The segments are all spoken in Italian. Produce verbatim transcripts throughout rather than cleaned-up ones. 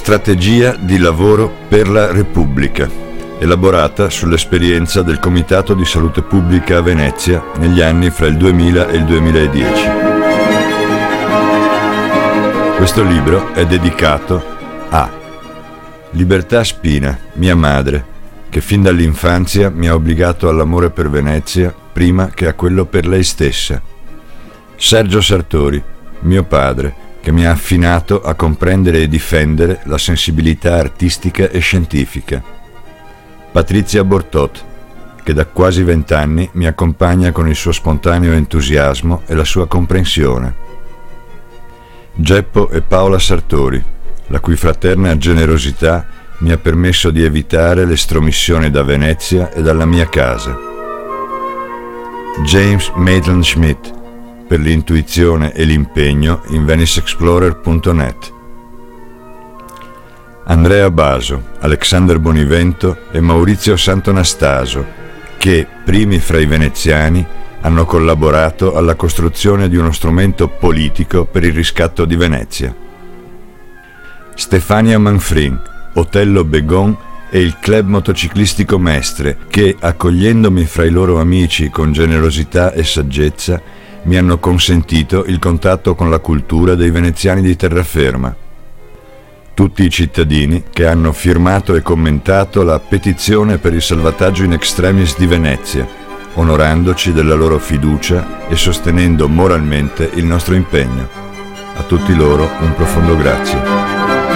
strategia di lavoro per la Repubblica, elaborata sull'esperienza del Comitato di Salute Pubblica a Venezia negli anni fra il duemila e il duemiladieci. Questo libro è dedicato a Libertà Spina, mia madre, che fin dall'infanzia mi ha obbligato all'amore per Venezia prima che a quello per lei stessa. Sergio Sartori, mio padre, che mi ha affinato a comprendere e difendere la sensibilità artistica e scientifica. Patrizia Bortot, che da quasi vent'anni mi accompagna con il suo spontaneo entusiasmo e la sua comprensione. Geppo e Paola Sartori, la cui fraterna generosità mi ha permesso di evitare l'estromissione da Venezia e dalla mia casa. James Maitland Schmidt, per l'intuizione e l'impegno in venice explorer punto net. Andrea Baso, Alexander Bonivento e Maurizio Santonastaso, che, primi fra i veneziani, hanno collaborato alla costruzione di uno strumento politico per il riscatto di Venezia. Stefania Manfrin, Otello Begon e il Club Motociclistico Mestre, che, accogliendomi fra i loro amici con generosità e saggezza, mi hanno consentito il contatto con la cultura dei veneziani di terraferma. Tutti i cittadini che hanno firmato e commentato la petizione per il salvataggio in extremis di Venezia, onorandoci della loro fiducia e sostenendo moralmente il nostro impegno. A tutti loro un profondo grazie.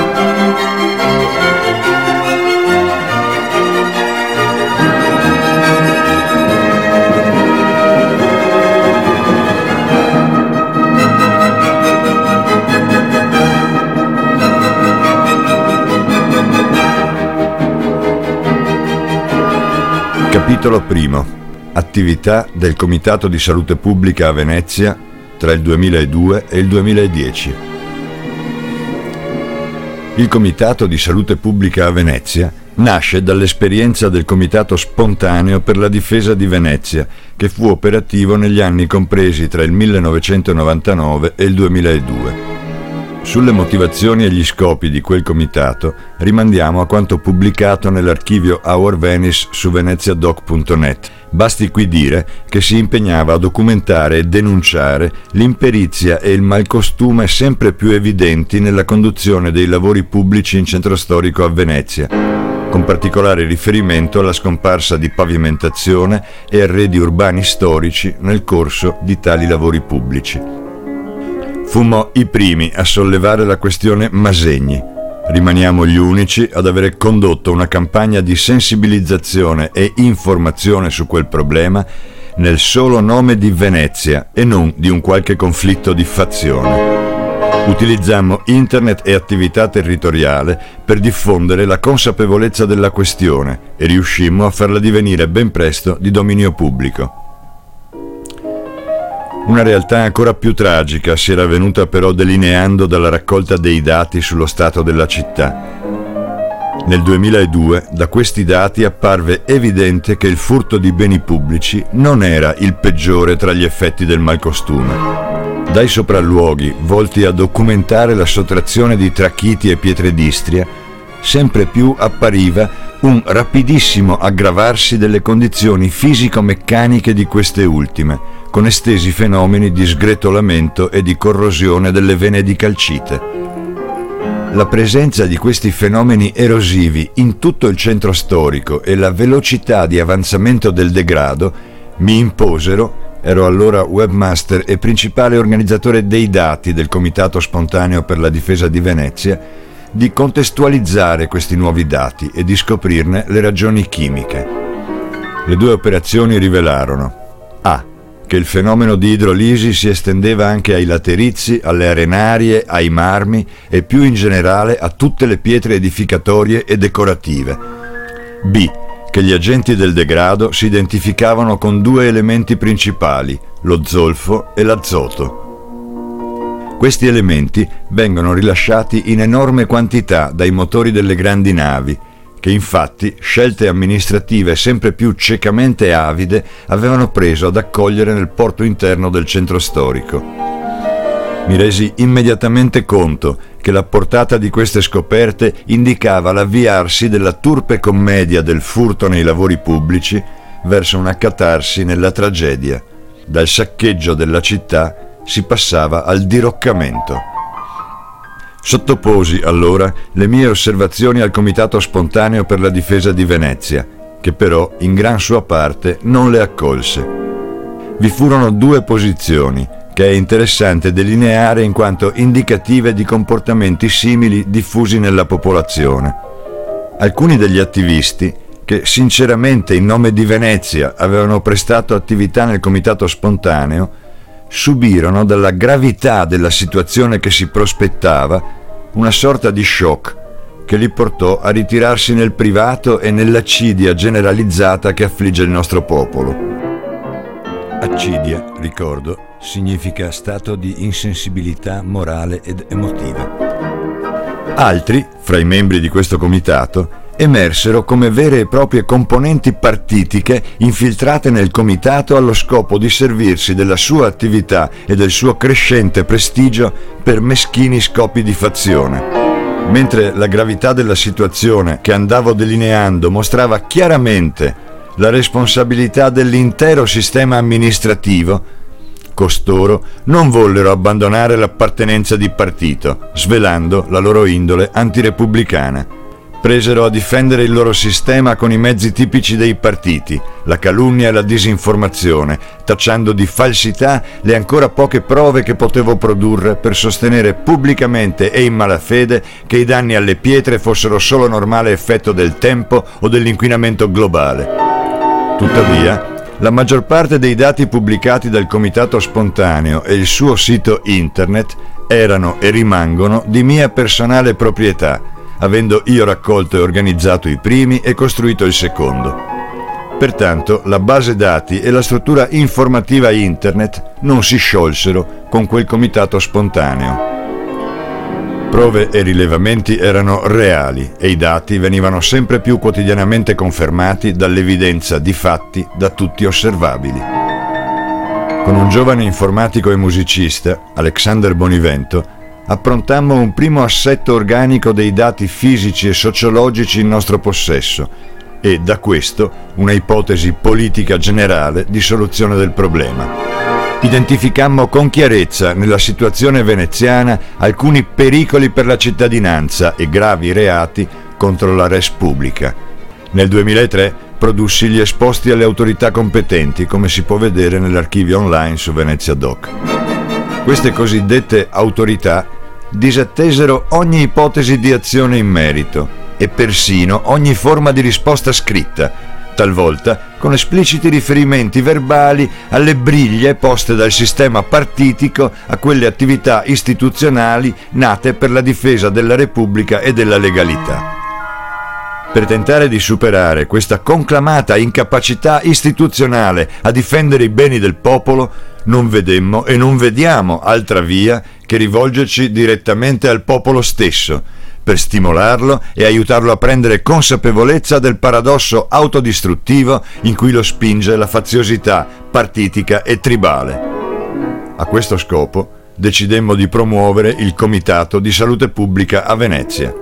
Capitolo primo. Attività del Comitato di Salute Pubblica a Venezia tra il duemiladue e il duemiladieci. Il Comitato di Salute Pubblica a Venezia nasce dall'esperienza del Comitato Spontaneo per la Difesa di Venezia, che fu operativo negli anni compresi tra il millenovecentonovantanove e il duemiladue. Sulle motivazioni e gli scopi di quel comitato rimandiamo a quanto pubblicato nell'archivio Our Venice su veneziadoc punto net. Basti qui dire che si impegnava a documentare e denunciare l'imperizia e il malcostume sempre più evidenti nella conduzione dei lavori pubblici in centro storico a Venezia, con particolare riferimento alla scomparsa di pavimentazione e arredi urbani storici nel corso di tali lavori pubblici. Fummo i primi a sollevare la questione Masegni. Rimaniamo gli unici ad avere condotto una campagna di sensibilizzazione e informazione su quel problema nel solo nome di Venezia e non di un qualche conflitto di fazione. Utilizzammo internet e attività territoriale per diffondere la consapevolezza della questione e riuscimmo a farla divenire ben presto di dominio pubblico. Una realtà ancora più tragica si era venuta però delineando dalla raccolta dei dati sullo stato della città. Nel duemiladue da questi dati apparve evidente che il furto di beni pubblici non era il peggiore tra gli effetti del malcostume. Dai sopralluoghi volti a documentare la sottrazione di trachiti e pietre d'Istria, sempre più appariva un rapidissimo aggravarsi delle condizioni fisico-meccaniche di queste ultime, con estesi fenomeni di sgretolamento e di corrosione delle vene di calcite. La presenza di questi fenomeni erosivi in tutto il centro storico e la velocità di avanzamento del degrado mi imposero, ero allora webmaster e principale organizzatore dei dati del Comitato Spontaneo per la Difesa di Venezia, di contestualizzare questi nuovi dati e di scoprirne le ragioni chimiche. Le due operazioni rivelarono A. che il fenomeno di idrolisi si estendeva anche ai laterizi, alle arenarie, ai marmi e più in generale a tutte le pietre edificatorie e decorative. B. che gli agenti del degrado si identificavano con due elementi principali, lo zolfo e l'azoto. Questi elementi vengono rilasciati in enorme quantità dai motori delle grandi navi, che infatti scelte amministrative sempre più ciecamente avide avevano preso ad accogliere nel porto interno del centro storico. Mi resi immediatamente conto che la portata di queste scoperte indicava l'avviarsi della turpe commedia del furto nei lavori pubblici verso una catarsi nella tragedia. Dal saccheggio della città si passava al diroccamento. Sottoposi allora le mie osservazioni al Comitato Spontaneo per la difesa di Venezia, che però in gran sua parte non le accolse. Vi furono due posizioni che è interessante delineare in quanto indicative di comportamenti simili diffusi nella popolazione. Alcuni degli attivisti, che sinceramente in nome di Venezia avevano prestato attività nel Comitato Spontaneo, subirono dalla gravità della situazione che si prospettava una sorta di shock che li portò a ritirarsi nel privato e nell'accidia generalizzata che affligge il nostro popolo. Accidia, ricordo, significa stato di insensibilità morale ed emotiva. Altri, fra i membri di questo comitato, emersero come vere e proprie componenti partitiche infiltrate nel comitato allo scopo di servirsi della sua attività e del suo crescente prestigio per meschini scopi di fazione. Mentre la gravità della situazione che andavo delineando mostrava chiaramente la responsabilità dell'intero sistema amministrativo, costoro non vollero abbandonare l'appartenenza di partito, svelando la loro indole antirepubblicana. Presero a difendere il loro sistema con i mezzi tipici dei partiti, la calunnia e la disinformazione, tacciando di falsità le ancora poche prove che potevo produrre per sostenere pubblicamente e in malafede che i danni alle pietre fossero solo normale effetto del tempo o dell'inquinamento globale. Tuttavia, la maggior parte dei dati pubblicati dal Comitato Spontaneo e il suo sito internet erano e rimangono di mia personale proprietà, avendo io raccolto e organizzato i primi e costruito il secondo. Pertanto la base dati e la struttura informativa internet non si sciolsero con quel Comitato Spontaneo. Prove e rilevamenti erano reali e i dati venivano sempre più quotidianamente confermati dall'evidenza di fatti da tutti osservabili. Con un giovane informatico e musicista, Alexander Bonivento, approntammo un primo assetto organico dei dati fisici e sociologici in nostro possesso e, da questo, una ipotesi politica generale di soluzione del problema. Identificammo con chiarezza nella situazione veneziana alcuni pericoli per la cittadinanza e gravi reati contro la res publica. Nel duemilatré produssi gli esposti alle autorità competenti, come si può vedere nell'archivio online su Venezia Doc. Queste cosiddette autorità disattesero ogni ipotesi di azione in merito e persino ogni forma di risposta scritta, talvolta con espliciti riferimenti verbali alle briglie poste dal sistema partitico a quelle attività istituzionali nate per la difesa della Repubblica e della legalità. Per tentare di superare questa conclamata incapacità istituzionale a difendere i beni del popolo, non vedemmo e non vediamo altra via che rivolgerci direttamente al popolo stesso, per stimolarlo e aiutarlo a prendere consapevolezza del paradosso autodistruttivo in cui lo spinge la faziosità partitica e tribale. A questo scopo decidemmo di promuovere il Comitato di Salute Pubblica a Venezia.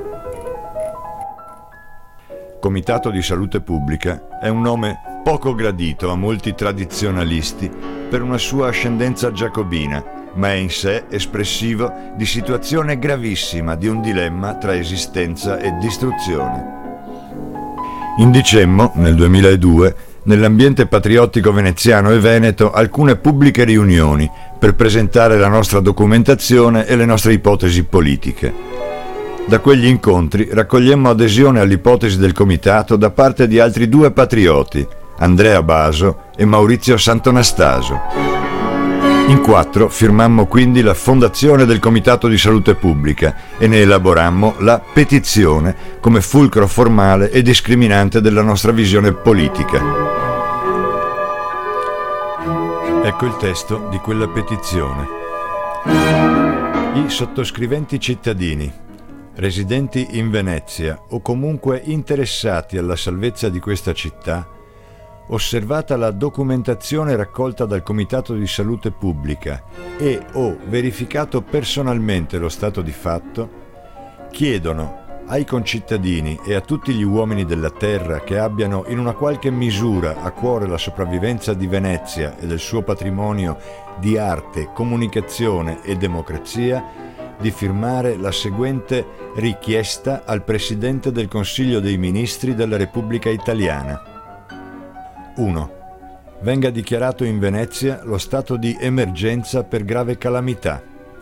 Comitato di Salute Pubblica è un nome poco gradito a molti tradizionalisti per una sua ascendenza giacobina, ma è in sé espressivo di situazione gravissima di un dilemma tra esistenza e distruzione. Indicemmo, nel duemiladue, nell'ambiente patriottico veneziano e veneto alcune pubbliche riunioni per presentare la nostra documentazione e le nostre ipotesi politiche. Da quegli incontri raccogliemmo adesione all'ipotesi del comitato da parte di altri due patrioti, Andrea Baso e Maurizio Santonastaso. In quattro firmammo quindi la fondazione del Comitato di Salute Pubblica e ne elaborammo la petizione come fulcro formale e discriminante della nostra visione politica. Ecco il testo di quella petizione. I sottoscriventi cittadini, residenti in Venezia o comunque interessati alla salvezza di questa città, osservata la documentazione raccolta dal Comitato di Salute Pubblica e o verificato personalmente lo stato di fatto, chiedono ai concittadini e a tutti gli uomini della terra che abbiano in una qualche misura a cuore la sopravvivenza di Venezia e del suo patrimonio di arte, comunicazione e democrazia di firmare la seguente richiesta al Presidente del Consiglio dei Ministri della Repubblica Italiana. uno. Venga dichiarato in Venezia lo stato di emergenza per grave calamità.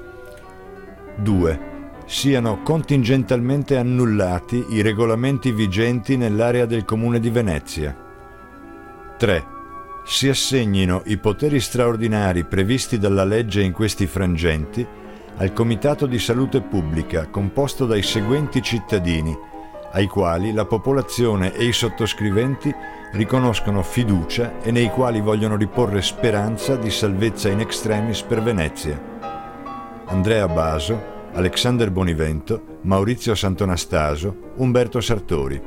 due. Siano contingentalmente annullati i regolamenti vigenti nell'area del Comune di Venezia. tre. Si assegnino i poteri straordinari previsti dalla legge in questi frangenti al Comitato di Salute Pubblica, composto dai seguenti cittadini, ai quali la popolazione e i sottoscriventi riconoscono fiducia e nei quali vogliono riporre speranza di salvezza in extremis per Venezia. Andrea Baso, Alexander Bonivento, Maurizio Sant'Anastaso, Umberto Sartori.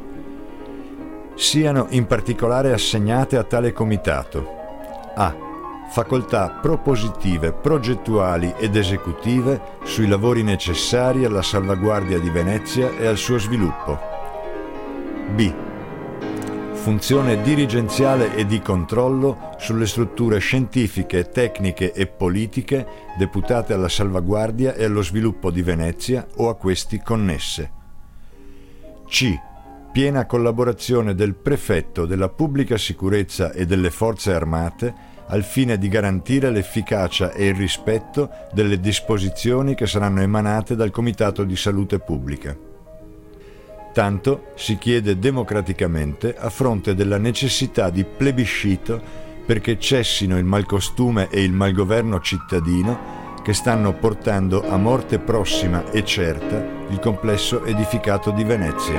Siano in particolare assegnate a tale comitato: A. Facoltà propositive, progettuali ed esecutive sui lavori necessari alla salvaguardia di Venezia e al suo sviluppo. B. Funzione dirigenziale e di controllo sulle strutture scientifiche, tecniche e politiche deputate alla salvaguardia e allo sviluppo di Venezia o a questi connesse. C. Piena collaborazione del prefetto della pubblica sicurezza e delle forze armate al fine di garantire l'efficacia e il rispetto delle disposizioni che saranno emanate dal Comitato di Salute Pubblica. Tanto si chiede democraticamente a fronte della necessità di plebiscito perché cessino il malcostume e il malgoverno cittadino che stanno portando a morte prossima e certa il complesso edificato di Venezia.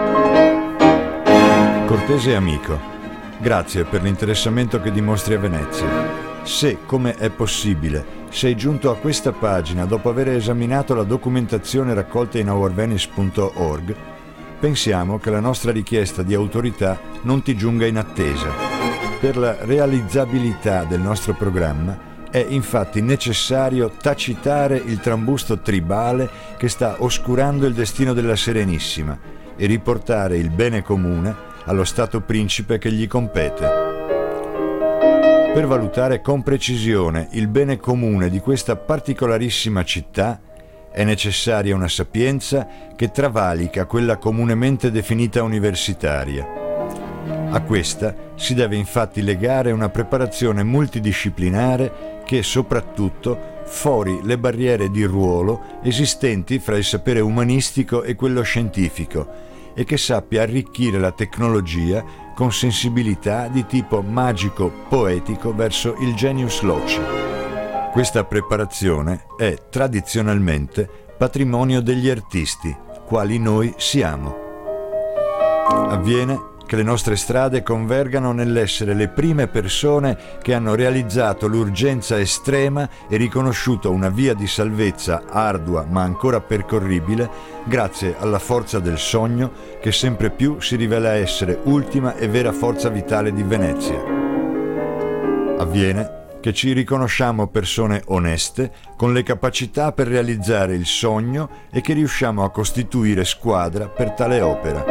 Cortese amico, grazie per l'interessamento che dimostri a Venezia. Se, come è possibile, sei giunto a questa pagina dopo aver esaminato la documentazione raccolta in our venice punto org, pensiamo che la nostra richiesta di autorità non ti giunga in attesa. Per la realizzabilità del nostro programma è infatti necessario tacitare il trambusto tribale che sta oscurando il destino della Serenissima e riportare il bene comune allo Stato principe che gli compete. Per valutare con precisione il bene comune di questa particolarissima città è necessaria una sapienza che travalica quella comunemente definita universitaria. A questa si deve infatti legare una preparazione multidisciplinare che soprattutto fori le barriere di ruolo esistenti fra il sapere umanistico e quello scientifico e che sappia arricchire la tecnologia con sensibilità di tipo magico-poetico verso il genius loci. Questa preparazione è tradizionalmente patrimonio degli artisti, quali noi siamo. Avviene che le nostre strade convergano nell'essere le prime persone che hanno realizzato l'urgenza estrema e riconosciuto una via di salvezza ardua ma ancora percorribile grazie alla forza del sogno che sempre più si rivela essere ultima e vera forza vitale di Venezia. Avviene che ci riconosciamo persone oneste, con le capacità per realizzare il sogno e che riusciamo a costituire squadra per tale opera.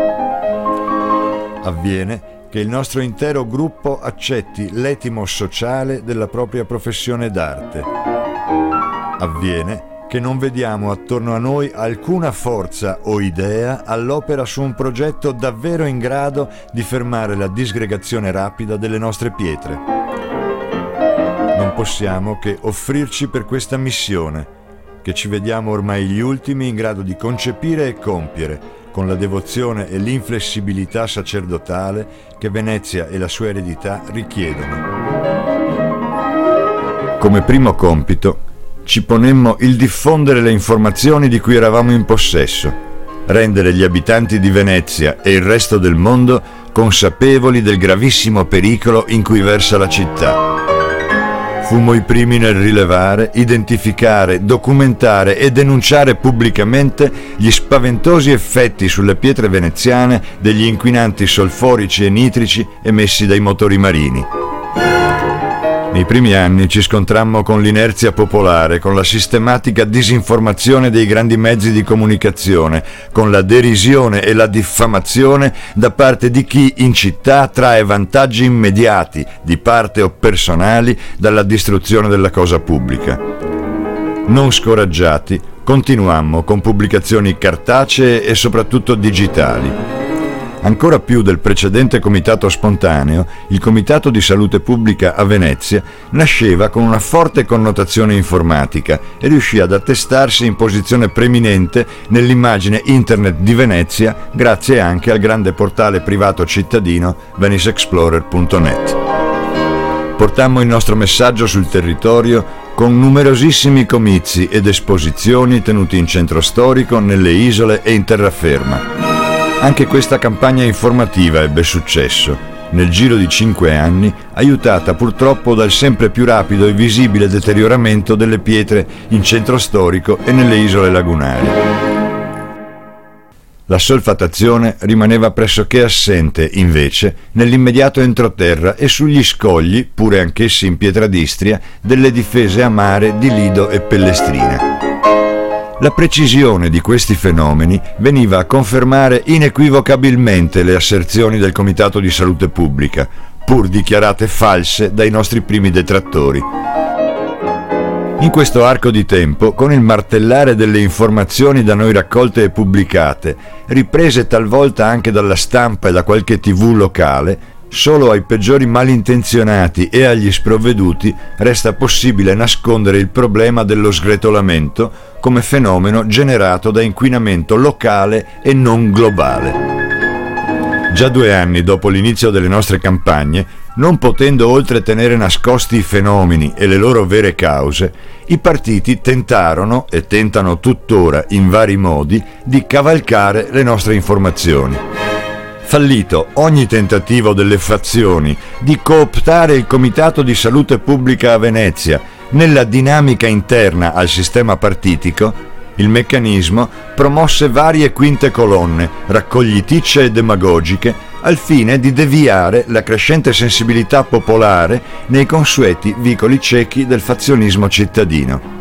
Avviene che il nostro intero gruppo accetti l'etimo sociale della propria professione d'arte. Avviene che non vediamo attorno a noi alcuna forza o idea all'opera su un progetto davvero in grado di fermare la disgregazione rapida delle nostre pietre. Non possiamo che offrirci per questa missione, che ci vediamo ormai gli ultimi in grado di concepire e compiere, con la devozione e l'inflessibilità sacerdotale che Venezia e la sua eredità richiedono. Come primo compito, ci ponemmo il diffondere le informazioni di cui eravamo in possesso, rendere gli abitanti di Venezia e il resto del mondo consapevoli del gravissimo pericolo in cui versa la città. Fummo i primi nel rilevare, identificare, documentare e denunciare pubblicamente gli spaventosi effetti sulle pietre veneziane degli inquinanti solforici e nitrici emessi dai motori marini. Nei primi anni ci scontrammo con l'inerzia popolare, con la sistematica disinformazione dei grandi mezzi di comunicazione, con la derisione e la diffamazione da parte di chi in città trae vantaggi immediati, di parte o personali, dalla distruzione della cosa pubblica. Non scoraggiati, continuammo con pubblicazioni cartacee e soprattutto digitali. Ancora più del precedente comitato spontaneo, il Comitato di Salute Pubblica a Venezia nasceva con una forte connotazione informatica e riuscì ad attestarsi in posizione preminente nell'immagine internet di Venezia grazie anche al grande portale privato cittadino venice explorer punto net. Portammo il nostro messaggio sul territorio con numerosissimi comizi ed esposizioni tenuti in centro storico, nelle isole e in terraferma. Anche questa campagna informativa ebbe successo, nel giro di cinque anni, aiutata purtroppo dal sempre più rapido e visibile deterioramento delle pietre in centro storico e nelle isole lagunari. La solfatazione rimaneva pressoché assente, invece, nell'immediato entroterra e sugli scogli, pure anch'essi in pietra d'Istria, delle difese a mare di Lido e Pellestrina. La precisione di questi fenomeni veniva a confermare inequivocabilmente le asserzioni del Comitato di Salute Pubblica, pur dichiarate false dai nostri primi detrattori. In questo arco di tempo, con il martellare delle informazioni da noi raccolte e pubblicate, riprese talvolta anche dalla stampa e da qualche tivù locale, solo ai peggiori malintenzionati e agli sprovveduti resta possibile nascondere il problema dello sgretolamento come fenomeno generato da inquinamento locale e non globale. Già due anni dopo l'inizio delle nostre campagne, non potendo oltre tenere nascosti i fenomeni e le loro vere cause, i partiti tentarono, e tentano tuttora in vari modi, di cavalcare le nostre informazioni. Fallito ogni tentativo delle fazioni di cooptare il Comitato di Salute Pubblica a Venezia nella dinamica interna al sistema partitico, il meccanismo promosse varie quinte colonne, raccogliticce e demagogiche, al fine di deviare la crescente sensibilità popolare nei consueti vicoli ciechi del fazionismo cittadino.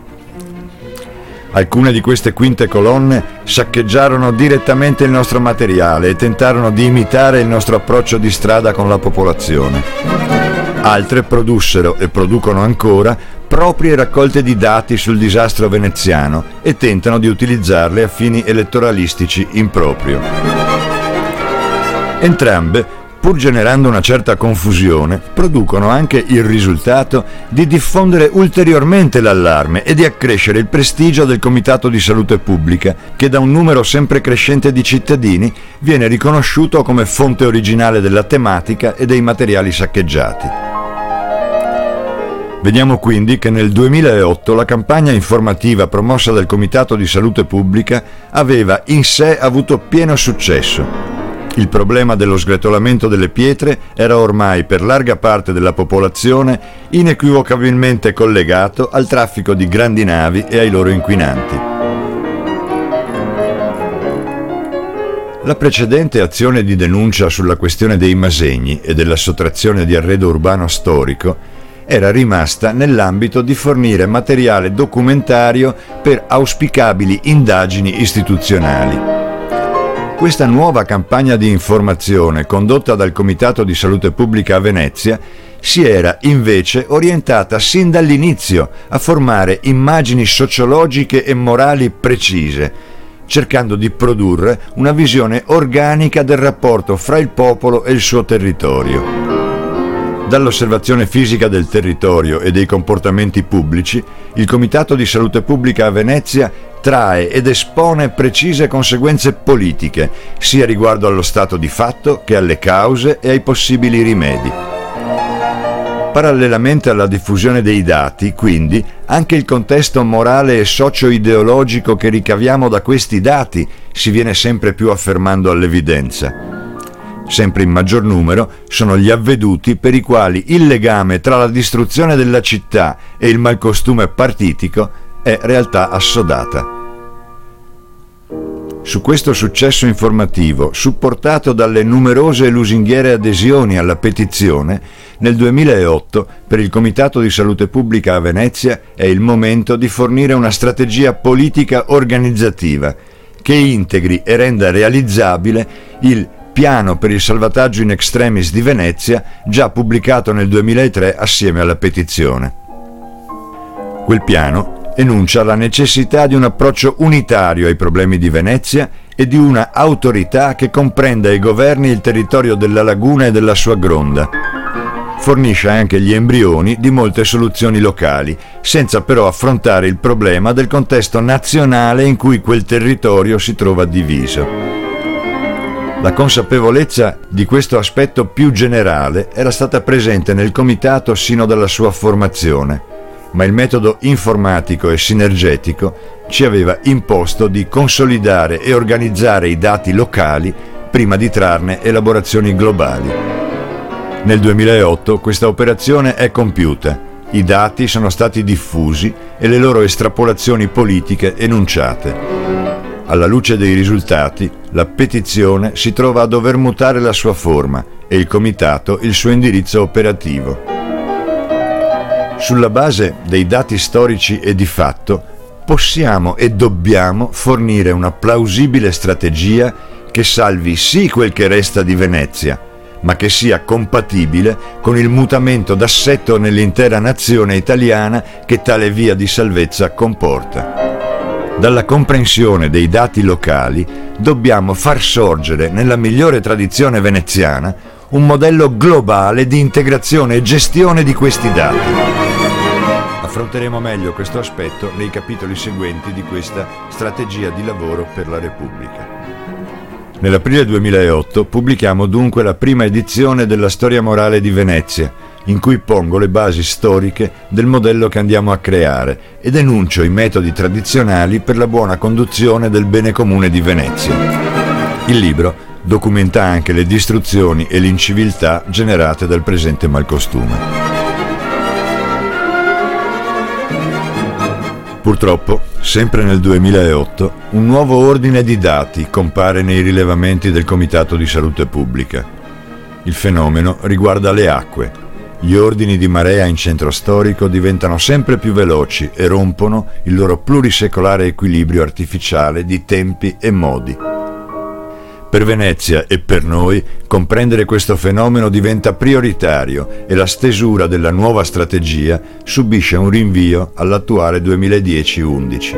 Alcune di queste quinte colonne saccheggiarono direttamente il nostro materiale e tentarono di imitare il nostro approccio di strada con la popolazione. Altre produssero e producono ancora proprie raccolte di dati sul disastro veneziano e tentano di utilizzarle a fini elettoralistici in proprio. Entrambe, pur generando una certa confusione, producono anche il risultato di diffondere ulteriormente l'allarme e di accrescere il prestigio del Comitato di Salute Pubblica, che da un numero sempre crescente di cittadini viene riconosciuto come fonte originale della tematica e dei materiali saccheggiati. Vediamo quindi che nel duemilaotto la campagna informativa promossa dal Comitato di Salute Pubblica aveva in sé avuto pieno successo. Il problema dello sgretolamento delle pietre era ormai per larga parte della popolazione inequivocabilmente collegato al traffico di grandi navi e ai loro inquinanti. La precedente azione di denuncia sulla questione dei Masegni e della sottrazione di arredo urbano storico era rimasta nell'ambito di fornire materiale documentario per auspicabili indagini istituzionali. Questa nuova campagna di informazione condotta dal Comitato di Salute Pubblica a Venezia si era invece orientata sin dall'inizio a formare immagini sociologiche e morali precise, cercando di produrre una visione organica del rapporto fra il popolo e il suo territorio. Dall'osservazione fisica del territorio e dei comportamenti pubblici, il Comitato di Salute Pubblica a Venezia trae ed espone precise conseguenze politiche, sia riguardo allo stato di fatto che alle cause e ai possibili rimedi. Parallelamente alla diffusione dei dati, quindi, anche il contesto morale e socio-ideologico che ricaviamo da questi dati si viene sempre più affermando all'evidenza. Sempre in maggior numero sono gli avveduti per i quali il legame tra la distruzione della città e il malcostume partitico è realtà assodata. Su questo successo informativo, supportato dalle numerose e lusinghiere adesioni alla petizione, nel duemilaotto, per il Comitato di Salute Pubblica a Venezia, è il momento di fornire una strategia politica organizzativa che integri e renda realizzabile il Piano per il salvataggio in extremis di Venezia, già pubblicato nel duemilatré assieme alla petizione. Quel piano enuncia la necessità di un approccio unitario ai problemi di Venezia e di una autorità che comprenda e governi il territorio della laguna e della sua gronda. Fornisce anche gli embrioni di molte soluzioni locali, senza però affrontare il problema del contesto nazionale in cui quel territorio si trova diviso. La consapevolezza di questo aspetto più generale era stata presente nel comitato sino dalla sua formazione, ma il metodo informatico e sinergetico ci aveva imposto di consolidare e organizzare i dati locali prima di trarne elaborazioni globali. Nel duemilaotto questa operazione è compiuta, i dati sono stati diffusi e le loro estrapolazioni politiche enunciate. Alla luce dei risultati, la petizione si trova a dover mutare la sua forma e il comitato il suo indirizzo operativo. Sulla base dei dati storici e di fatto, possiamo e dobbiamo fornire una plausibile strategia che salvi sì quel che resta di Venezia, ma che sia compatibile con il mutamento d'assetto nell'intera nazione italiana che tale via di salvezza comporta. Dalla comprensione dei dati locali dobbiamo far sorgere, nella migliore tradizione veneziana, un modello globale di integrazione e gestione di questi dati. Affronteremo meglio questo aspetto nei capitoli seguenti di questa strategia di lavoro per la Repubblica. Nell'aprile duemilaotto pubblichiamo dunque la prima edizione della Storia morale di Venezia, in cui pongo le basi storiche del modello che andiamo a creare ed enuncio i metodi tradizionali per la buona conduzione del bene comune di Venezia. Il libro documenta anche le distruzioni e l'inciviltà generate dal presente malcostume. Purtroppo, sempre nel duemilaotto, un nuovo ordine di dati compare nei rilevamenti del Comitato di Salute Pubblica. Il fenomeno riguarda le acque. Gli ordini di marea in centro storico diventano sempre più veloci e rompono il loro plurisecolare equilibrio artificiale di tempi e modi. Per Venezia e per noi comprendere questo fenomeno diventa prioritario e la stesura della nuova strategia subisce un rinvio all'attuale duemiladieci undici.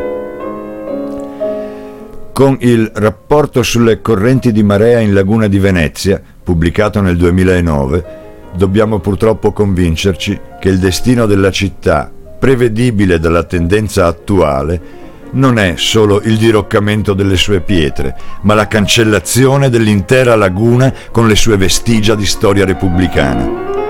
Con il Rapporto sulle correnti di marea in laguna di Venezia, pubblicato nel duemilanove, dobbiamo purtroppo convincerci che il destino della città, prevedibile dalla tendenza attuale, non è solo il diroccamento delle sue pietre, ma la cancellazione dell'intera laguna con le sue vestigia di storia repubblicana.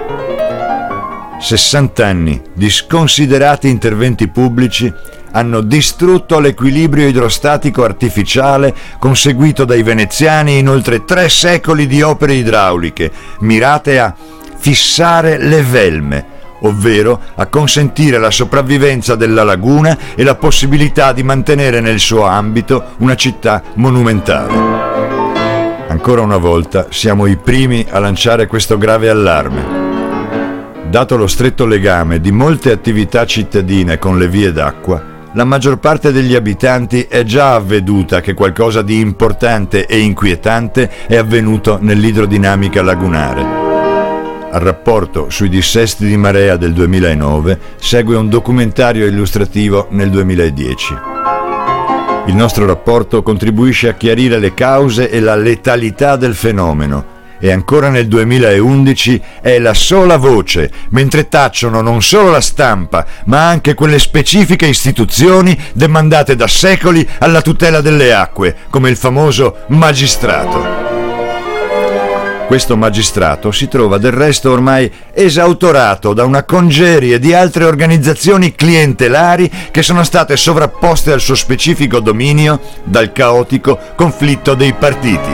sessant'anni di sconsiderati interventi pubblici hanno distrutto l'equilibrio idrostatico artificiale conseguito dai veneziani in oltre tre secoli di opere idrauliche, mirate a fissare le velme, ovvero a consentire la sopravvivenza della laguna e la possibilità di mantenere nel suo ambito una città monumentale. Ancora una volta siamo i primi a lanciare questo grave allarme. Dato lo stretto legame di molte attività cittadine con le vie d'acqua, la maggior parte degli abitanti è già avveduta che qualcosa di importante e inquietante è avvenuto nell'idrodinamica lagunare. Al rapporto sui dissesti di marea del duemilanove segue un documentario illustrativo nel duemiladieci. Il nostro rapporto contribuisce a chiarire le cause e la letalità del fenomeno e ancora nel duemilaundici è la sola voce, mentre tacciono non solo la stampa, ma anche quelle specifiche istituzioni demandate da secoli alla tutela delle acque, come il famoso magistrato. Questo magistrato si trova del resto ormai esautorato da una congerie di altre organizzazioni clientelari che sono state sovrapposte al suo specifico dominio dal caotico conflitto dei partiti.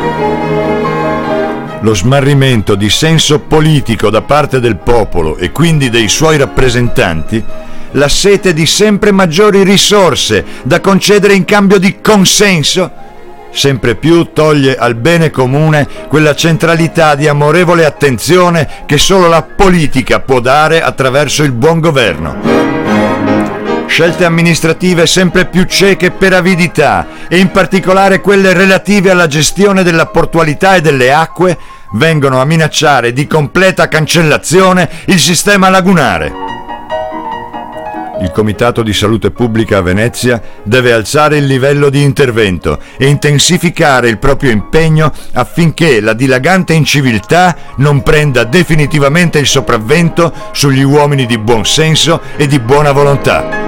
Lo smarrimento di senso politico da parte del popolo e quindi dei suoi rappresentanti, la sete di sempre maggiori risorse da concedere in cambio di consenso, sempre più toglie al bene comune quella centralità di amorevole attenzione che solo la politica può dare attraverso il buon governo. Scelte amministrative sempre più cieche per avidità, e in particolare quelle relative alla gestione della portualità e delle acque, vengono a minacciare di completa cancellazione il sistema lagunare. Il Comitato di Salute Pubblica a Venezia deve alzare il livello di intervento e intensificare il proprio impegno affinché la dilagante inciviltà non prenda definitivamente il sopravvento sugli uomini di buon senso e di buona volontà.